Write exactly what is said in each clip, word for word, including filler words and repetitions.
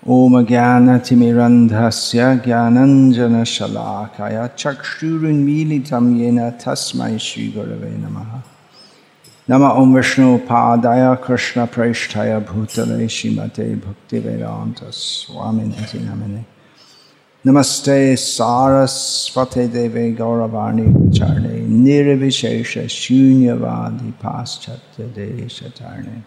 Om Jnanatimirandhasya Jnananjana Shalakaya Chakshurunmilitam Yena Tasmai Shri Gurave Namaha. Nama Om Vishnu Padaya Krishna Preshtaya Bhutale Shrimate Bhaktivedanta Swaminati Namane. Namaste Sarasvate Deve Gauravani Vacharne Nirvishesha Shunyavadi Paschatya Deshatarne.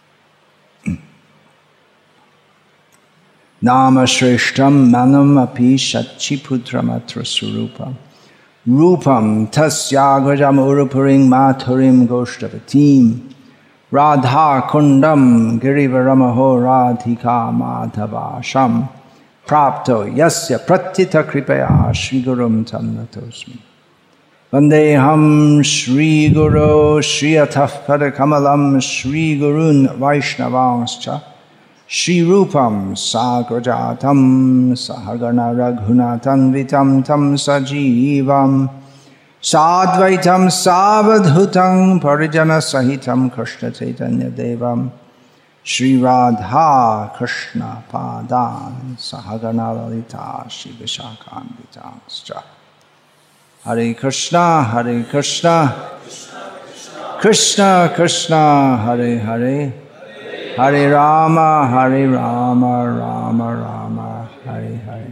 Nama Shreshtam Manam Api Shachiputramatra Surupam Rupam Tasyagajam Urupuring Maturim Goshtavatim Radha Kundam Girivaramaho Radhika Madhavasham Prapto Yasya Pratita Kripaya Shri Gurum Tamnatosmi Vandeham Shri Guru Shri Ataf Padakamalam Shri Gurun Vaishnavanscha Shri Rupam Sagrajatam Sahagana Raghunatam Vitam Tam Sajivam Sadvaitam Savadhutam Parijana Sahitam Krishna Chaitanya Devam Shri Radha Krishna Padan Sahagana Lalita Shri Vishakam Vitamscha. Hare Krishna Hare Krishna Krishna Krishna Hare Hare Hare Rama, Hare Rama, Rama Rama, Hare Hare.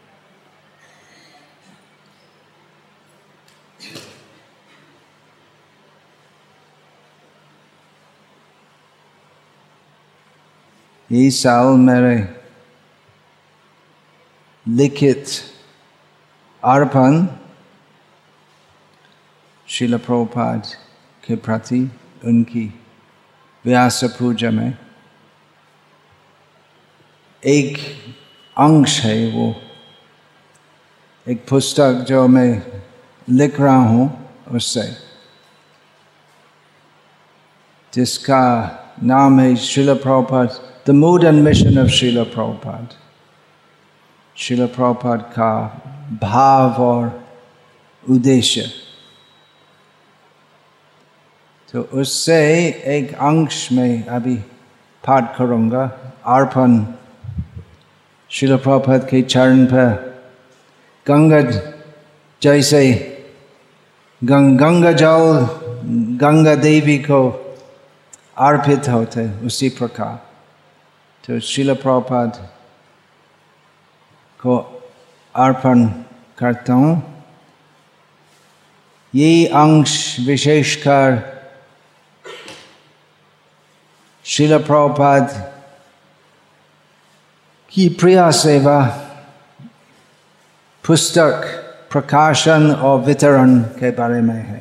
ये साल मेरे लिखित अर्पण श्रील प्रभुपाद के प्रति उनकी व्यास पूजा में एक अंश है, वो एक पुस्तक जो मैं लिख रहा हूँ उससे, जिसका नाम है Srila Prabhupada the mood and mission of Srila Prabhupada, Srila Prabhupada का भाव और उद्देश्य। तो उससे एक अंश में अभी पाठ करूँगा, अर्पण श्रील प्रभुपाद के चरण पर गंगा जैसे गंगा जल गंगा देवी को अर्पित होते उसी प्रकार तो श्रील प्रभुपाद को अर्पण करता हूँ। ये अंश विशेषकर श्रील प्रभुपाद की प्रिया सेवा पुस्तक प्रकाशन और वितरण के बारे में है।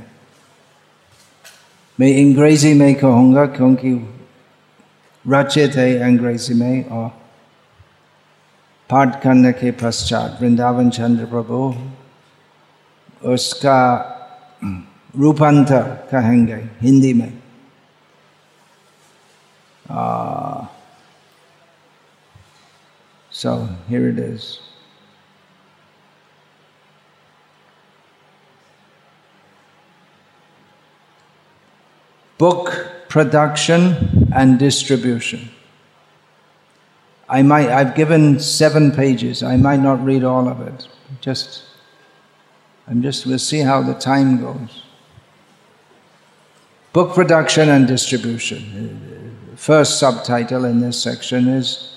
मैं अंग्रेजी में कहूँगा क्योंकि रचित है अंग्रेजी में, और पाठ करने के पश्चात वृंदावन चंद्र प्रभु उसका रूपांतर कहेंगे हिंदी में। Uh, so here it is. Book production and distribution. I might, I've given seven pages. I might not read all of it. Just, I'm just, we'll see how the time goes. Book production and distribution. First subtitle in this section is,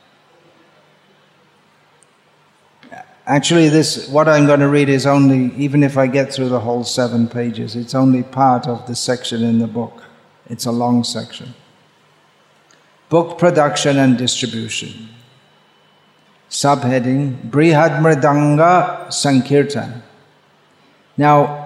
actually this, what I'm going to read is only, even if I get through the whole seven pages, it's only part of the section in the book. It's a long section. Book production and distribution. Subheading, Brihad Mridanga Sankirtan. Now,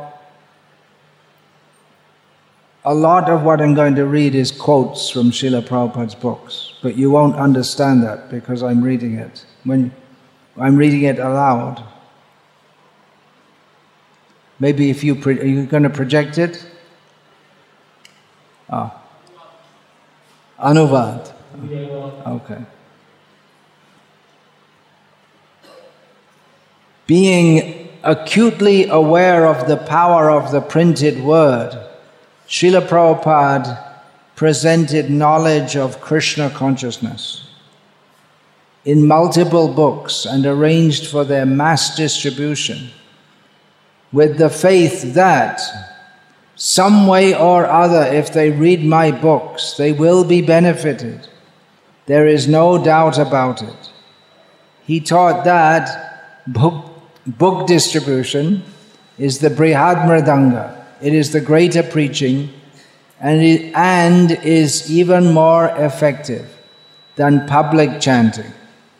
a lot of what I'm going to read is quotes from Srila Prabhupada's books, but you won't understand that because I'm reading it. When I'm reading it aloud. Maybe if you, pro- are you going to project it? Ah. Anuvad. Okay. Being acutely aware of the power of the printed word, Srila Prabhupada presented knowledge of Krishna consciousness. in multiple books and arranged for their mass distribution, with the faith that some way or other, if they read my books, they will be benefited. There is no doubt about it. He taught that book, book distribution is the Brihad Mridanga. It is the greater preaching, and, it, and is even more effective than public chanting.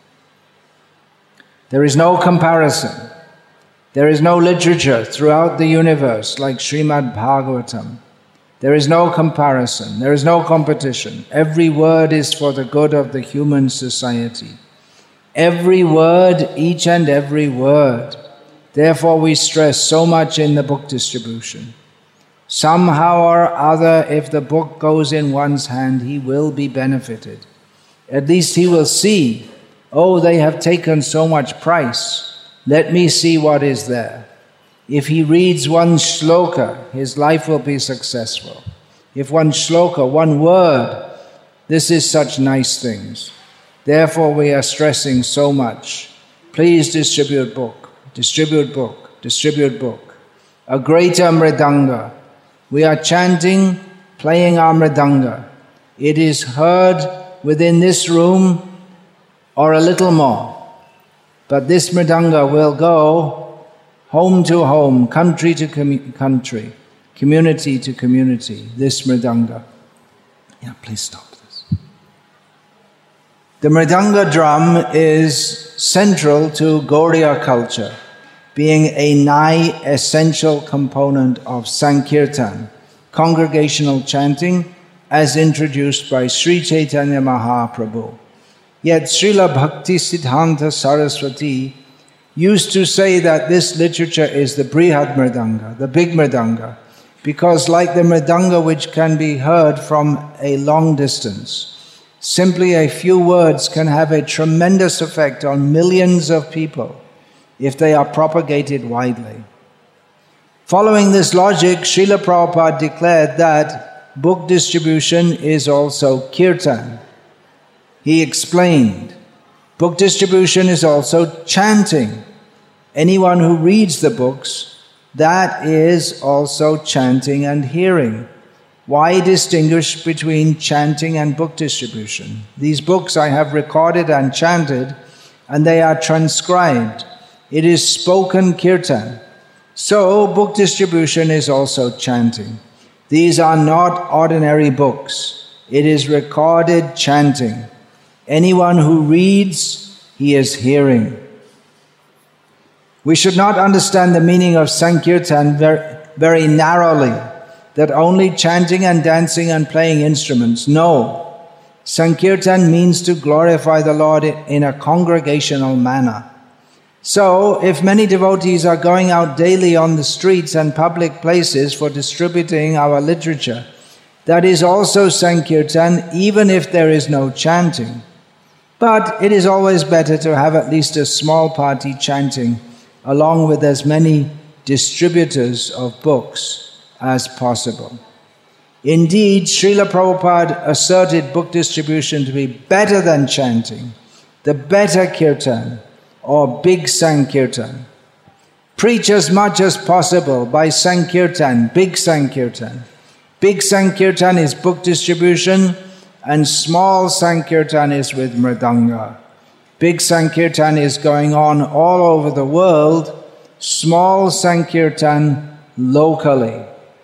There is no comparison. There is no literature throughout the universe like Srimad Bhagavatam. There is no comparison. There is no competition. Every word is for the good of the human society. Every word, each and every word. Therefore we stress so much in the book distribution. Somehow or other, if the book goes in one's hand, he will be benefited. At least he will see, oh, they have taken so much price. Let me see what is there. If he reads one shloka, his life will be successful. If one shloka, one word, this is such nice things. Therefore we are stressing so much. Please distribute book, distribute book, distribute book. A greater mridanga. We are chanting, playing our mridanga. It is heard within this room or a little more. But this mridanga will go home to home, country to com- country, community to community, this mridanga. Yeah, please stop this. The mridanga drum is central to Gaudiya culture, being a nigh essential component of Sankirtan, congregational chanting, as introduced by Sri Chaitanya Mahaprabhu. Yet Srila Bhakti Siddhanta Saraswati used to say that this literature is the Brihad Mridanga, the big Mridanga, because like the Mridanga which can be heard from a long distance, simply a few words can have a tremendous effect on millions of people if they are propagated widely. Following this logic, Srila Prabhupada declared that book distribution is also kirtan. He explained, book distribution is also chanting. Anyone who reads the books, that is also chanting and hearing. Why distinguish between chanting and book distribution? These books I have recorded and chanted, and they are transcribed. It is spoken kirtan. So, book distribution is also chanting. These are not ordinary books. It is recorded chanting. Anyone who reads, he is hearing. We should not understand the meaning of Sankirtan very, very narrowly, that only chanting and dancing and playing instruments. No. Sankirtan means to glorify the Lord in a congregational manner. So, if many devotees are going out daily on the streets and public places for distributing our literature, that is also Sankirtan, even if there is no chanting. But it is always better to have at least a small party chanting, along with as many distributors of books as possible. Indeed, Srila Prabhupada asserted book distribution to be better than chanting, the better kirtan, or big Sankirtan. Preach as much as possible by Sankirtan, big Sankirtan. Big Sankirtan is book distribution, and small Sankirtan is with Mridanga. Big Sankirtan is going on all over the world, small Sankirtan locally.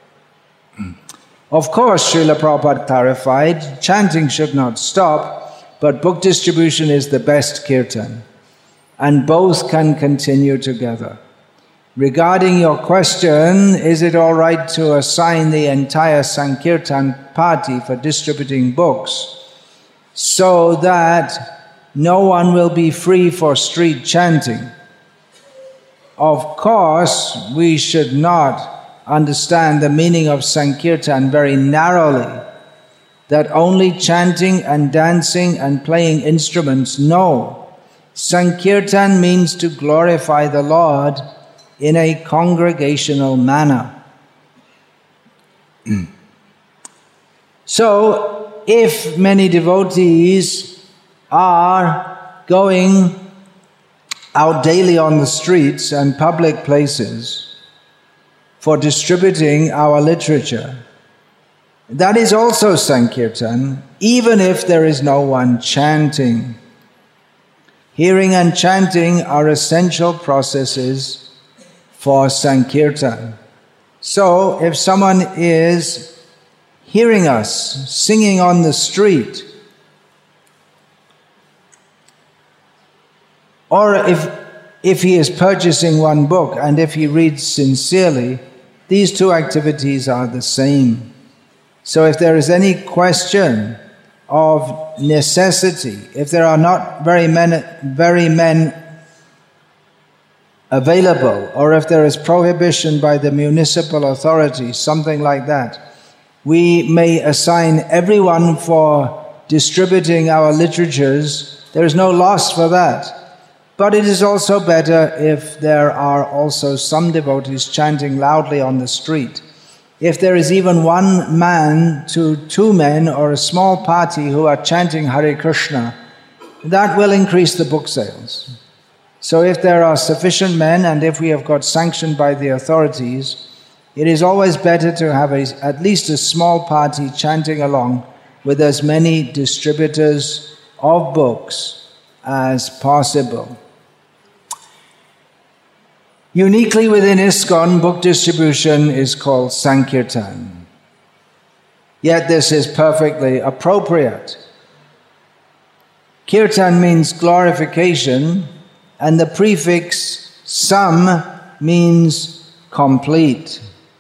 Of course, Srila Prabhupada clarified, chanting should not stop, but book distribution is the best kirtan, and both can continue together. Regarding your question, is it all right to assign the entire Sankirtan party for distributing books so that no one will be free for street chanting? Of course, we should not understand the meaning of Sankirtan very narrowly, that only chanting and dancing and playing instruments. No. Sankirtan means to glorify the Lord in a congregational manner. So, if many devotees are going out daily on the streets and public places for distributing our literature, that is also Sankirtan, even if there is no one chanting. Hearing and chanting are essential processes for Sankirtan. So, if someone is hearing us singing on the street, or if, if he is purchasing one book and if he reads sincerely, these two activities are the same. So if there is any question of necessity, if there are not very many, very men available, or if there is prohibition by the municipal authorities, something like that, we may assign everyone for distributing our literatures. There is no loss for that. But it is also better if there are also some devotees chanting loudly on the street. If there is even one man to two men or a small party who are chanting Hare Krishna, that will increase the book sales. So if there are sufficient men and if we have got sanctioned by the authorities, it is always better to have a, at least a small party chanting along with as many distributors of books as possible. Uniquely within ISKCON, book distribution is called Sankirtan. Yet this is perfectly appropriate. Kirtan means glorification, and the prefix sam means complete.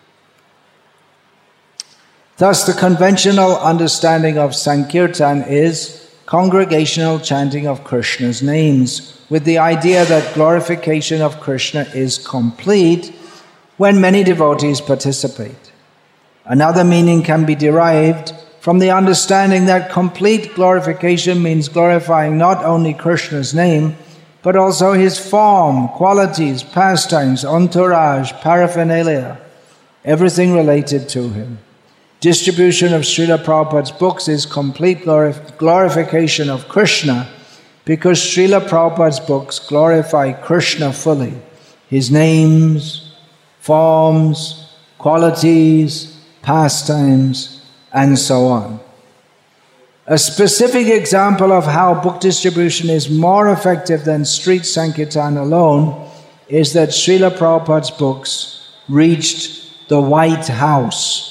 Thus, the conventional understanding of Sankirtan is congregational chanting of Krishna's names, with the idea that glorification of Krishna is complete when many devotees participate. Another meaning can be derived from the understanding that complete glorification means glorifying not only Krishna's name, but also his form, qualities, pastimes, entourage, paraphernalia, everything related to him. Distribution of Srila Prabhupada's books is complete glorif- glorification of Krishna, because Srila Prabhupada's books glorify Krishna fully, his names, forms, qualities, pastimes, and so on. A specific example of how book distribution is more effective than street Sankirtan alone is that Srila Prabhupada's books reached the White House.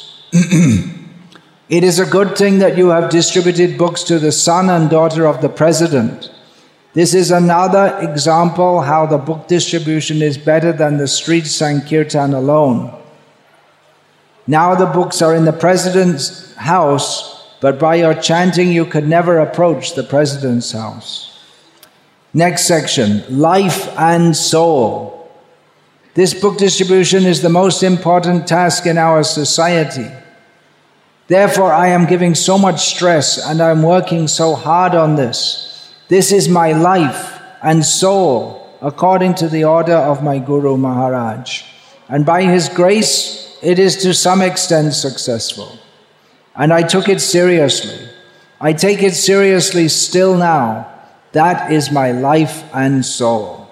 It is a good thing that you have distributed books to the son and daughter of the president. This is another example how the book distribution is better than the street Sankirtan alone. Now the books are in the president's house, but by your chanting you could never approach the president's house. Next section, life and soul. This book distribution is the most important task in our society. Therefore, I am giving so much stress and I am working so hard on this. This is my life and soul, according to the order of my Guru Maharaj. And by his grace, it is to some extent successful. And I took it seriously. I take it seriously still now. That is my life and soul.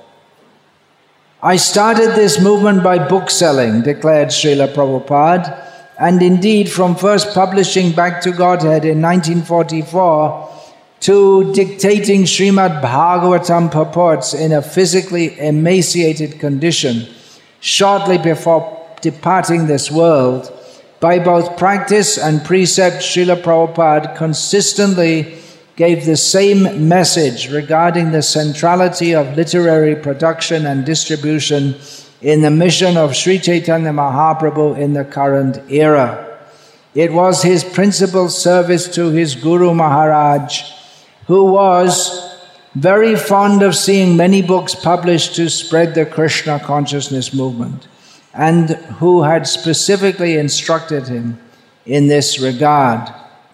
I started this movement by book selling, declared Srila Prabhupada, and indeed from first publishing Back to Godhead in nineteen forty-four to dictating Srimad Bhagavatam purports in a physically emaciated condition shortly before departing this world, by both practice and precept, Srila Prabhupada consistently gave the same message regarding the centrality of literary production and distribution in the mission of Sri Chaitanya Mahaprabhu in the current era. It was his principal service to his Guru Maharaj, who was very fond of seeing many books published to spread the Krishna consciousness movement, and who had specifically instructed him in this regard.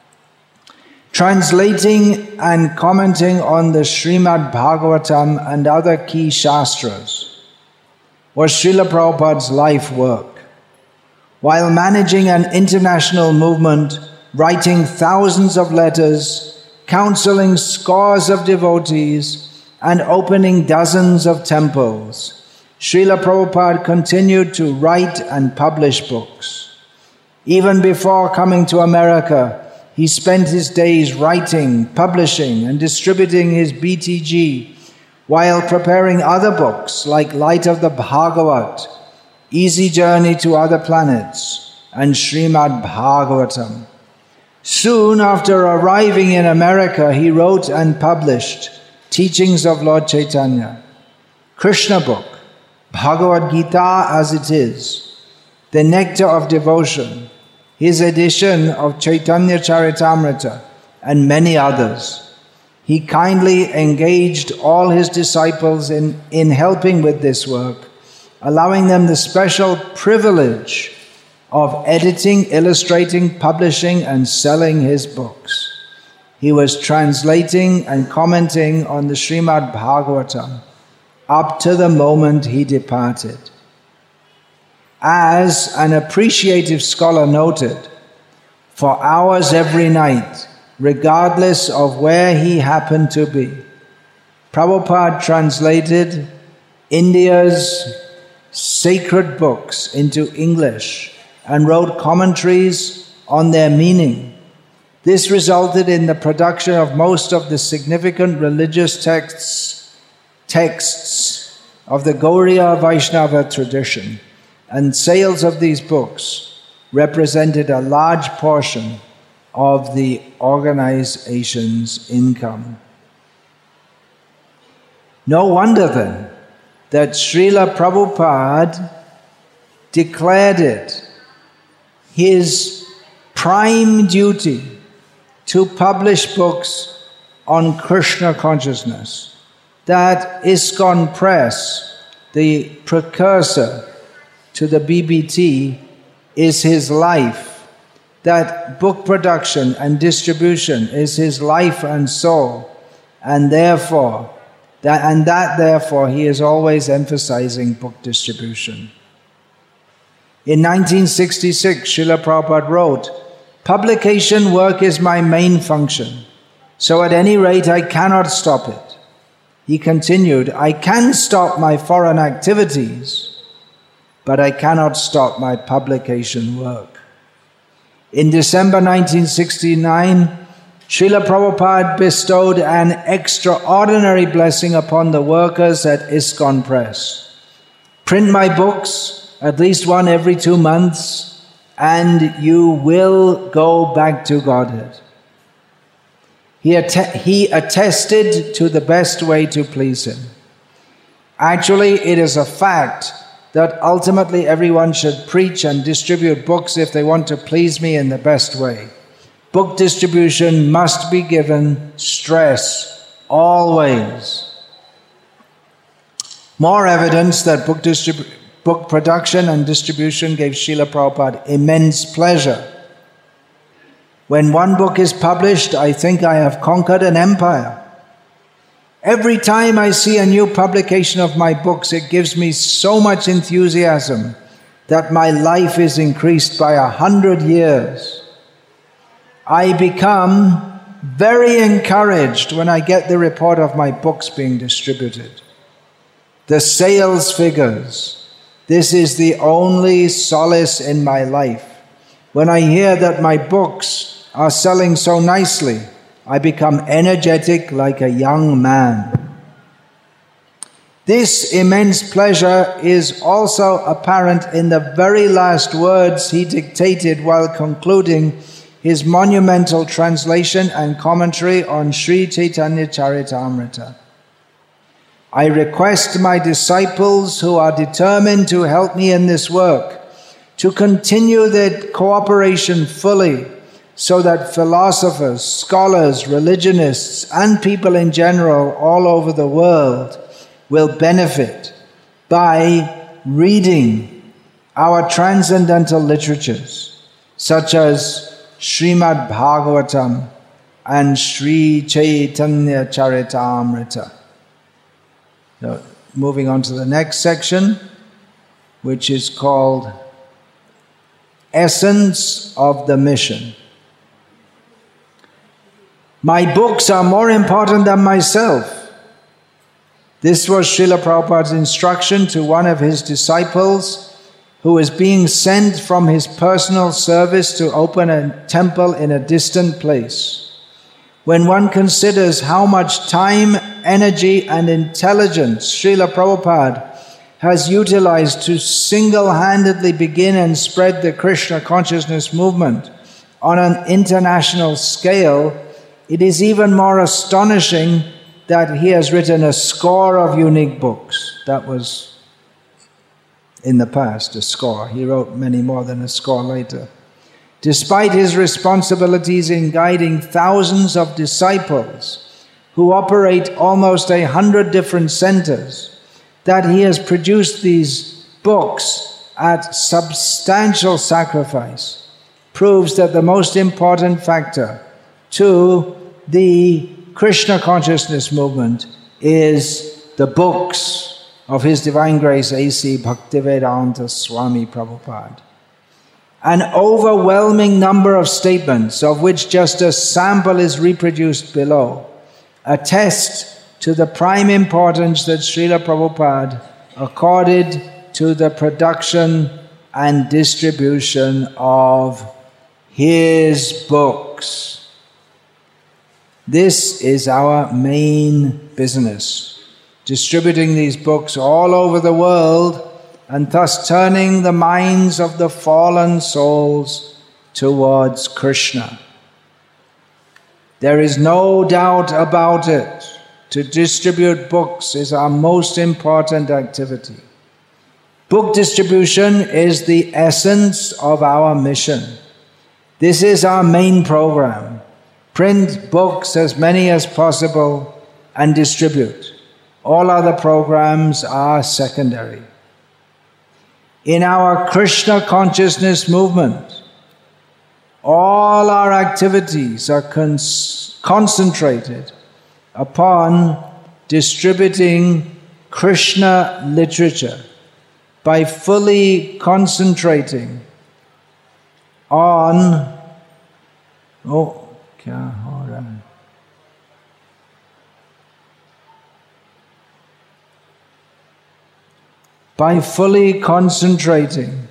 Translating and commenting on the Srimad Bhagavatam and other key shastras was Srila Prabhupada's life work. While managing an international movement, writing thousands of letters, counseling scores of devotees, and opening dozens of temples, Srila Prabhupada continued to write and publish books. Even before coming to America, he spent his days writing, publishing, and distributing his B T G while preparing other books like Light of the Bhagavat, Easy Journey to Other Planets, and Srimad Bhagavatam. Soon after arriving in America, he wrote and published Teachings of Lord Chaitanya, Krishna book, Bhagavad Gita as it is, The Nectar of Devotion, his edition of Chaitanya Charitamrita, and many others. He kindly engaged all his disciples in, in helping with this work, allowing them the special privilege of editing, illustrating, publishing, and selling his books. He was translating and commenting on the Srimad Bhagavatam up to the moment he departed. As an appreciative scholar noted, for hours every night, regardless of where he happened to be, Prabhupada translated India's sacred books into English and wrote commentaries on their meaning. This resulted in the production of most of the significant religious texts texts of the Gauriya Vaishnava tradition, and sales of these books represented a large portion of the organization's income. No wonder then that Srila Prabhupada declared it his prime duty to publish books on Krishna consciousness, that ISKCON Press, the precursor to the B B T, is his life, that book production and distribution is his life and soul, and therefore, that, and that therefore he is always emphasizing book distribution. In nineteen sixty-six, Srila Prabhupada wrote, "Publication work is my main function, so at any rate I cannot stop it." He continued, "I can stop my foreign activities, but I cannot stop my publication work." In December nineteen sixty-nine, Srila Prabhupada bestowed an extraordinary blessing upon the workers at ISKCON Press. "Print my books, at least one every two months, and you will go back to Godhead." He, att- he attested to the best way to please him. Actually, it is a fact that ultimately everyone should preach and distribute books if they want to please me in the best way. Book distribution must be given stress, always. More evidence that book, distrib- book production and distribution gave Srila Prabhupada immense pleasure. When one book is published, I think I have conquered an empire. Every time I see a new publication of my books, it gives me so much enthusiasm that my life is increased by a hundred years. I become very encouraged when I get the report of my books being distributed. The sales figures, this is the only solace in my life. When I hear that my books are selling so nicely, I become energetic like a young man. This immense pleasure is also apparent in the very last words he dictated while concluding his monumental translation and commentary on Sri Chaitanya Charitamrita. "I request my disciples who are determined to help me in this work to continue their cooperation fully, so that philosophers, scholars, religionists, and people in general all over the world will benefit by reading our transcendental literatures, such as Srimad Bhagavatam and Sri Chaitanya Charitamrita." So, moving on to the next section, which is called Essence of the Mission. "My books are more important than myself. This was Srila Prabhupada's instruction to one of his disciples who was being sent from his personal service to open a temple in a distant place. When one considers how much time, energy and intelligence Srila Prabhupada has utilized to single-handedly begin and spread the Krishna consciousness movement on an international scale, it is even more astonishing that he has written a score of unique books. That was in the past, a score. He wrote many more than a score later. Despite his responsibilities in guiding thousands of disciples who operate almost a hundred different centers, that he has produced these books at substantial sacrifice proves that the most important factor to the Krishna consciousness movement is the books of His Divine Grace A C Bhaktivedanta Swami Prabhupada. An overwhelming number of statements, of which just a sample is reproduced below, attest to the prime importance that Srila Prabhupada accorded to the production and distribution of his books. This is our main business, distributing these books all over the world and thus turning the minds of the fallen souls towards Krishna. There is no doubt about it. To distribute books is our most important activity. Book distribution is the essence of our mission. This is our main program. Print books as many as possible and distribute. All other programs are secondary. In our Krishna consciousness movement, all our activities are cons- concentrated upon distributing Krishna literature by fully concentrating on oh kya ho raha hai? By fully concentrating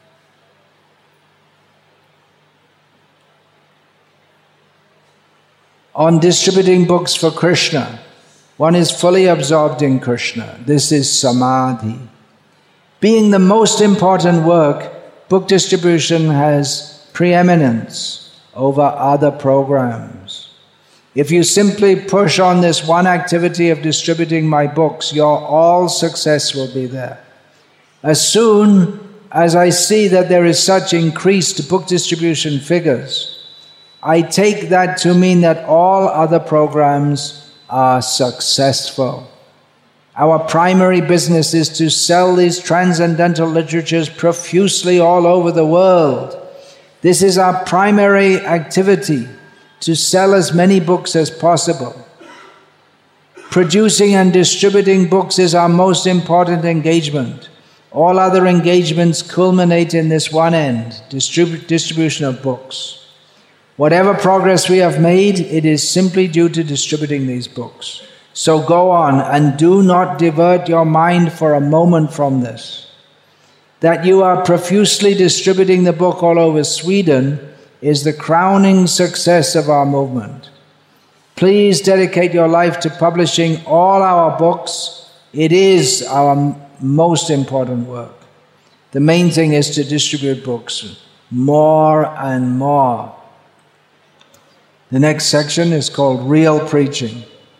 on distributing books for Krishna, one is fully absorbed in Krishna. This is samadhi. Being the most important work, book distribution has preeminence over other programs. If you simply push on this one activity of distributing my books, your all success will be there. As soon as I see that there is such increased book distribution figures, I take that to mean that all other programs are successful. Our primary business is to sell these transcendental literatures profusely all over the world. This is our primary activity, to sell as many books as possible. Producing and distributing books is our most important engagement. All other engagements culminate in this one end, distrib- distribution of books. Whatever progress we have made, it is simply due to distributing these books. So go on and do not divert your mind for a moment from this. That you are profusely distributing the book all over Sweden is the crowning success of our movement. Please dedicate your life to publishing all our books. It is our most important work. The main thing is to distribute books more and more. The next section is called Real Preaching.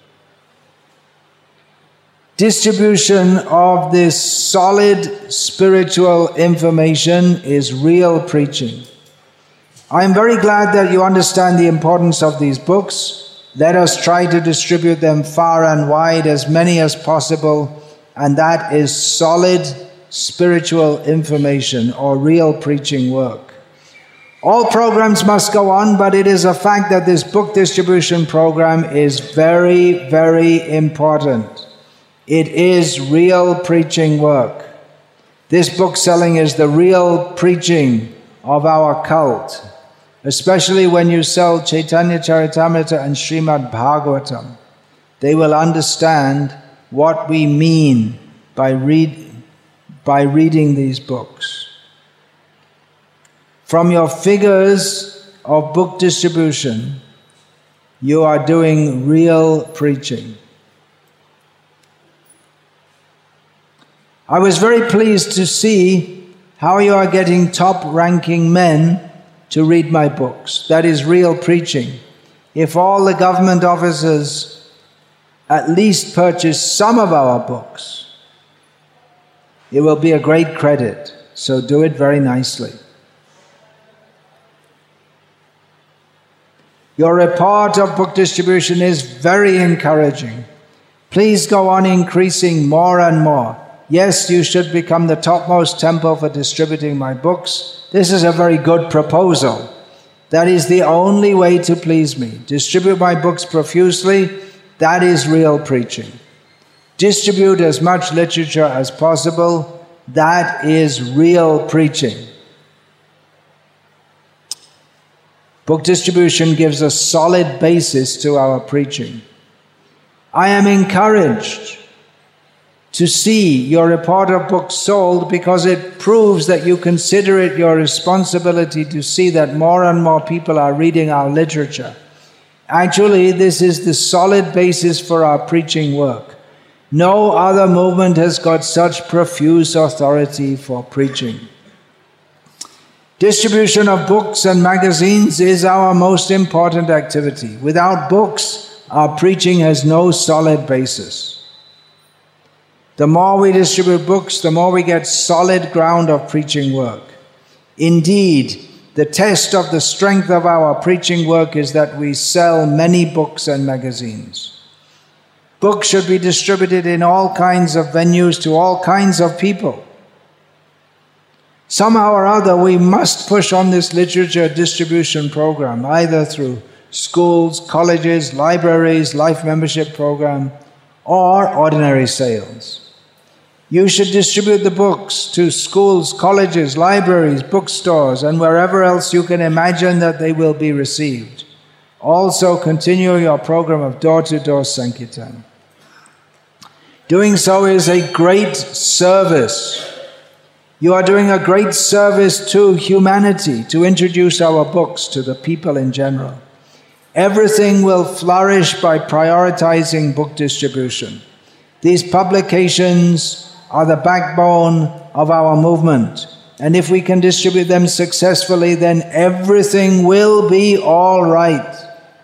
Distribution of this solid spiritual information is real preaching. I am very glad that you understand the importance of these books. Let us try to distribute them far and wide, as many as possible, and that is solid spiritual information or real preaching work. All programs must go on, but it is a fact that this book distribution program is very, very important. It is real preaching work. This book selling is the real preaching of our cult, especially when you sell Chaitanya Charitamrita and Srimad Bhagavatam. They will understand what we mean by, read, by reading these books. From your figures of book distribution, you are doing real preaching. I was very pleased to see how you are getting top-ranking men to read my books. That is real preaching. If all the government officers at least purchase some of our books, it will be a great credit. So do it very nicely. Your report of book distribution is very encouraging. Please go on increasing more and more. Yes, you should become the topmost temple for distributing my books. This is a very good proposal. That is the only way to please me. Distribute my books profusely. That is real preaching. Distribute as much literature as possible. That is real preaching. Book distribution gives a solid basis to our preaching. I am encouraged to see your report of books sold because it proves that you consider it your responsibility to see that more and more people are reading our literature. Actually, this is the solid basis for our preaching work. No other movement has got such profuse authority for preaching. Distribution of books and magazines is our most important activity. Without books, our preaching has no solid basis. The more we distribute books, the more we get solid ground of preaching work. Indeed, the test of the strength of our preaching work is that we sell many books and magazines. Books should be distributed in all kinds of venues to all kinds of people. Somehow or other, we must push on this literature distribution program, either through schools, colleges, libraries, life membership program, or ordinary sales. You should distribute the books to schools, colleges, libraries, bookstores, and wherever else you can imagine that they will be received. Also, continue your program of door-to-door Sankirtan. Doing so is a great service. You are doing a great service to humanity to introduce our books to the people in general. Everything will flourish by prioritizing book distribution. These publications are the backbone of our movement. And if we can distribute them successfully, then everything will be all right.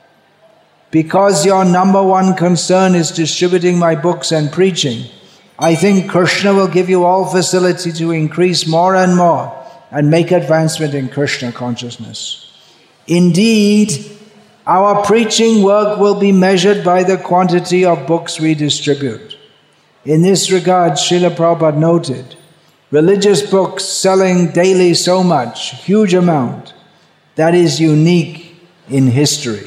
Because your number one concern is distributing my books and preaching, I think Krishna will give you all facility to increase more and more and make advancement in Krishna consciousness. Indeed, our preaching work will be measured by the quantity of books we distribute. In this regard, Srila Prabhupada noted, religious books selling daily so much, huge amount, that is unique in history.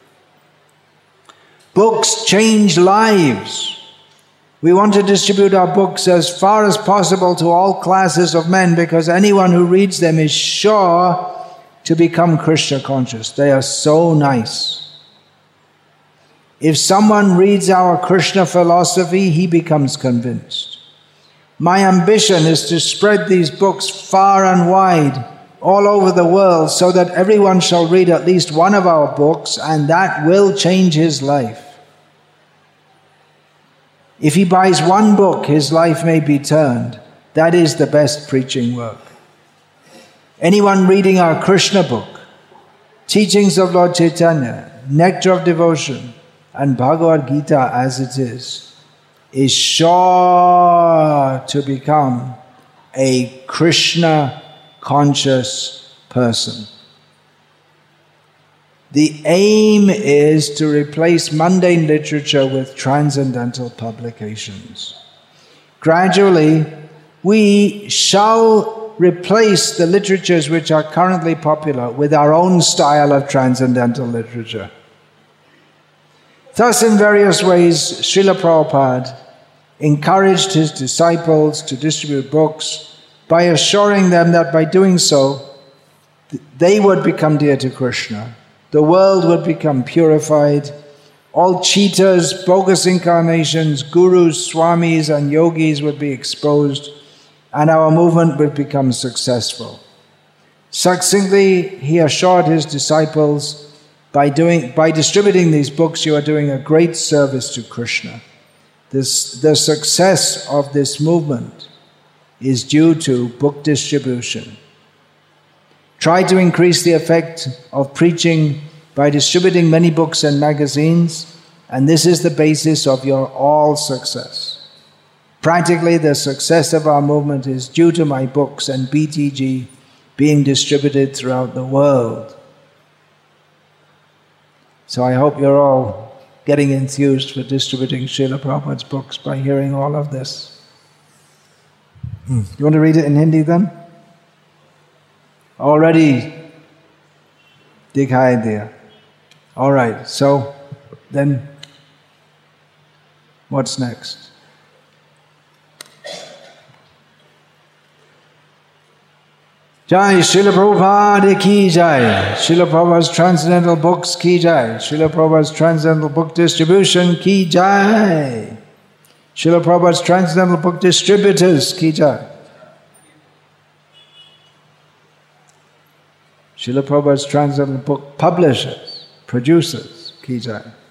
Books change lives. We want to distribute our books as far as possible to all classes of men because anyone who reads them is sure to become Krishna conscious. They are so nice. If someone reads our Krishna philosophy, he becomes convinced. My ambition is to spread these books far and wide, all over the world, so that everyone shall read at least one of our books, and that will change his life. If he buys one book, his life may be turned. That is the best preaching work. Anyone reading our Krishna book, Teachings of Lord Chaitanya, Nectar of Devotion, and Bhagavad Gita as it is, is sure to become a Krishna conscious person. The aim is to replace mundane literature with transcendental publications. Gradually, we shall replace the literatures which are currently popular with our own style of transcendental literature. Thus, in various ways, Srila Prabhupada encouraged his disciples to distribute books by assuring them that by doing so, they would become dear to Krishna, the world would become purified, all cheaters, bogus incarnations, gurus, swamis and yogis would be exposed, and our movement would become successful. Succinctly, he assured his disciples, by, doing, by distributing these books, you are doing a great service to Krishna. This, the success of this movement is due to book distribution. Try to increase the effect of preaching by distributing many books and magazines, and this is the basis of your all success. Practically, the success of our movement is due to my books and B T G being distributed throughout the world. So I hope you're all getting enthused for distributing Srila Prabhupada's books by hearing all of this. Hmm. You want to read it in Hindi then? Already dikhai diya. All right, so then what's next? Jai Srila Prabhupada ki jai. Srila Prabhupada's transcendental books ki jai. Srila Prabhupada's transcendental book distribution ki jai. Srila Prabhupada's transcendental book distributors ki jai. Srila Prabhupada's transcendental book publishers, producers ki jai.